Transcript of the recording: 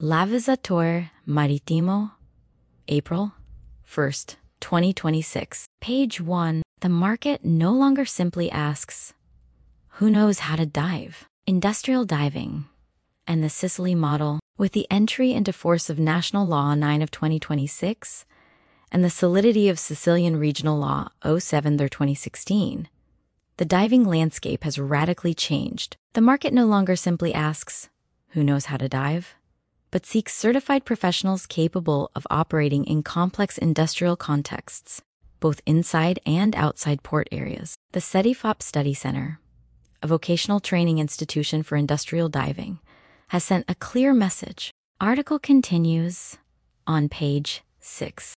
L'Aviatore Marittimo, April 1st, 2026. Page 1. The market no longer simply asks, who knows how to dive? Industrial diving and the Sicily model, with the entry into force of National Law 9 of 2026 and the solidity of Sicilian Regional Law 07/2016, the diving landscape has radically changed. The market no longer simply asks, who knows how to dive? But seeks certified professionals capable of operating in complex industrial contexts, both inside and outside port areas. The CEDIFOP Study Center, a vocational training institution for industrial diving, has sent a clear message. Article continues on page 6.